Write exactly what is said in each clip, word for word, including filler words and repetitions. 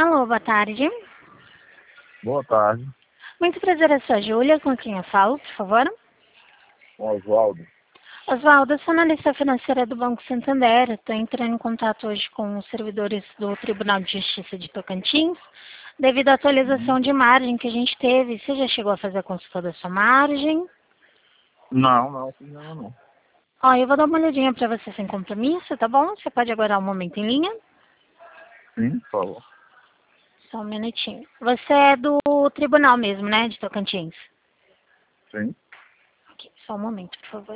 Alô, boa tarde. Boa tarde, Muito prazer, eu sou a Júlia, com quem eu falo, por favor. Oswaldo. Oswaldo, eu sou analista financeira do Banco Santander. Estou entrando em contato hoje com os servidores do Tribunal de Justiça de Tocantins, devido à atualização Uhum. de margem que a gente teve. Você já chegou a fazer a consulta da sua margem? Não, não, não, não. Ó, eu vou dar uma olhadinha para você sem compromisso, tá bom? Você pode aguardar um momento em linha? Sim, por favor. Só um minutinho. Você é do tribunal mesmo, né, de Tocantins? Sim. Ok, só um momento, por favor.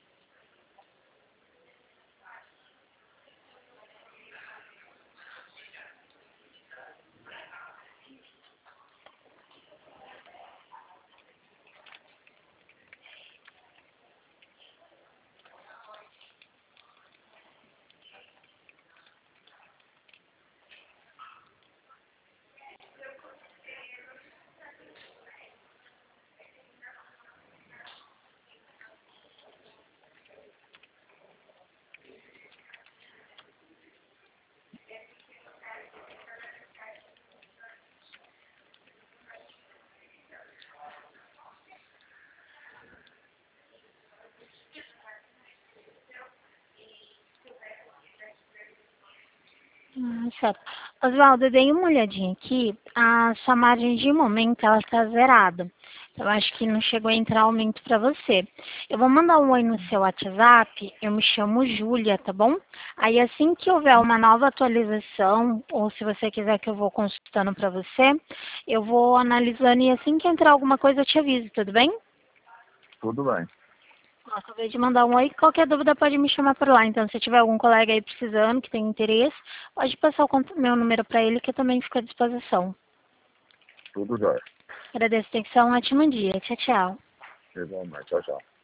Ah, certo. Oswaldo, eu dei uma olhadinha aqui. A sua margem de momento ela está zerada. Eu acho que não chegou a entrar aumento para você. Eu vou mandar um oi no seu WhatsApp. Eu me chamo Júlia, tá bom? Aí assim que houver uma nova atualização, ou se você quiser que eu vou consultando para você, eu vou analisando e assim que entrar alguma coisa eu te aviso, tudo bem? Tudo bem. Ó, acabei de mandar um oi. Qualquer dúvida pode me chamar por lá. Então, se tiver algum colega aí precisando, que tem interesse, pode passar o cont- meu número para ele, que eu também fico à disposição. Tudo jóia. Agradeço a atenção. Um ótimo dia. Tchau, tchau. Igualmente. Tchau, tchau.